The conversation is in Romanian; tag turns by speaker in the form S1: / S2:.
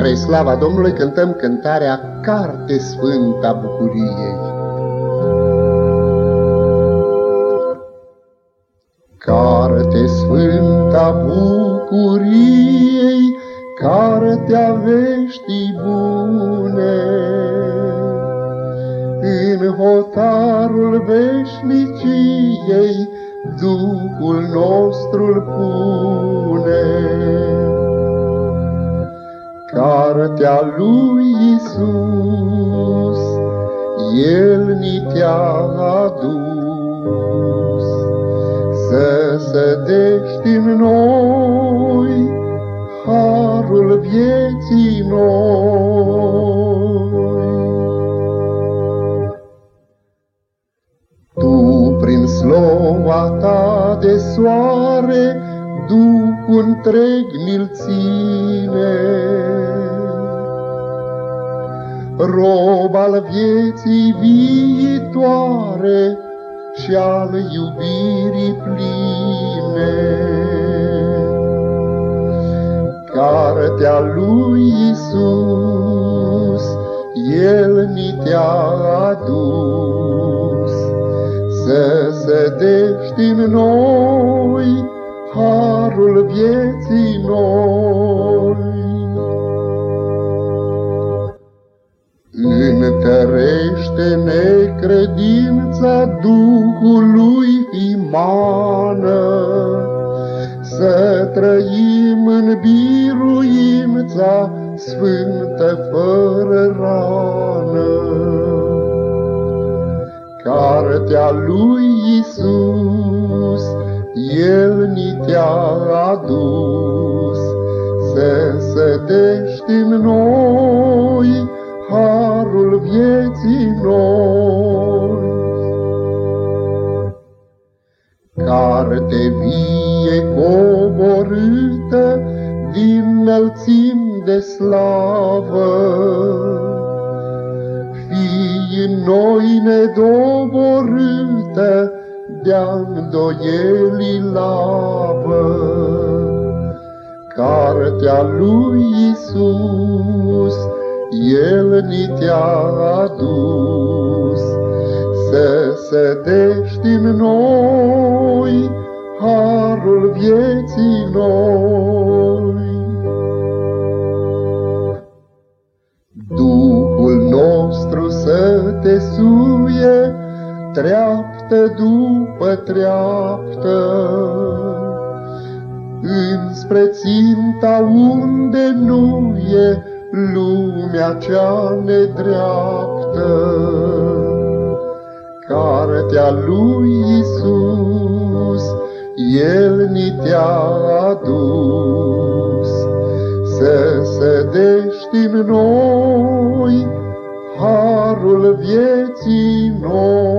S1: Spre slava Domnului cântăm cântarea Carte Sfânta Bucuriei. Carte Sfânta Bucuriei, cartea veștii bune, în hotarul veșniciei Duhul nostru-l pune. Cartea lui Iisus, El ni te-a adus, să sădești în noi harul vieții noi. Tu, prin slova ta de soare, Duhul întreg mi-l ține, rob al vieții viitoare și al iubirii pline. Cartea lui Iisus, El ni te-a adus, să sădești în noi harul vieții noi. Întărește-ne credința Duhului imană, să trăim în biruința sfântă fără rană. Cartea lui Iisus, El ni te-a adus, să sădești în noi harul vieții noi. Carte vie coborâtă din înălțimi de slavă, fii în noi nedoborâtă de-a îndoielii lavă. Cartea lui Iisus, El ni te-a adus, să sădești în noi harul vieții noi. Duhul nostru să te suie, treaptă după treaptă, înspre ținta unde nu e lumea cea nedreaptă. Cartea lui Iisus, El ni te-a adus, să sădești în noi harul vieții noi.